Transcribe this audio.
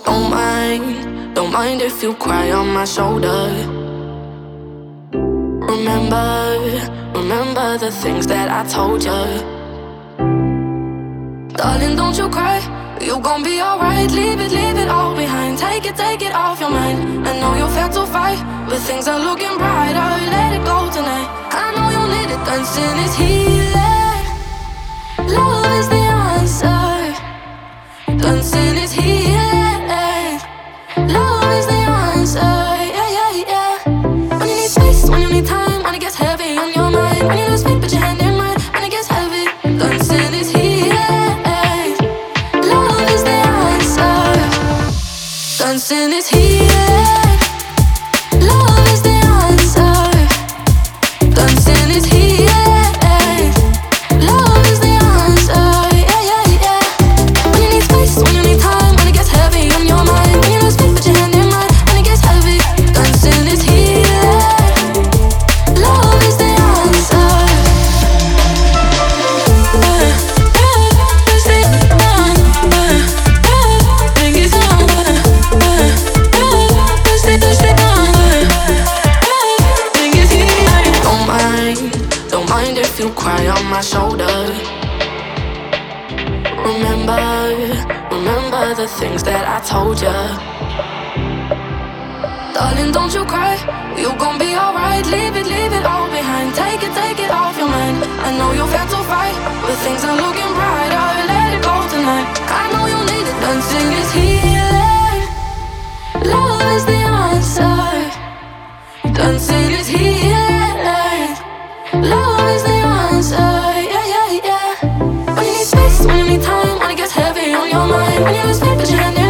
Don't mind if you cry on my shoulder. Remember the things that I told you. Darling, don't you cry, you gon' be alright. Leave it all behind. Take it off your mind. I know you felt to fight, but things are looking brighter. Let it go tonight. I know you need it. Dancing is healing. Love is the answer. Dancing is healing. Love is the answer. Yeah, yeah, yeah. When you need space, when you need time, when it gets heavy on your mind, when you lose faith, put your hand in mine. When it gets heavy, dancing is healing. Love is the answer. Dancing is healing. Love is the answer. Dancing is healing. Love is the answer. Yeah, yeah, yeah. When you need space, when you need time, when it gets heavy on your mind, when you lose faith, put your hand in mine. When it gets heavy, dancing is healing. Love is the answer. Don't mind if you cry on my shoulder. Remember the things that I told you. Darling, don't you cry, you gon' be alright. Leave it all behind. Take it off your mind. I know you felt to fight, but things are looking brighter. Let it go tonight. I know you need it. Dancing is healing. Love is the answer. Dancing is healing. Love is the answer. Yeah, yeah, yeah. When you need space, when you need time, when it gets heavy on your mind, when you lose faith, put your hand in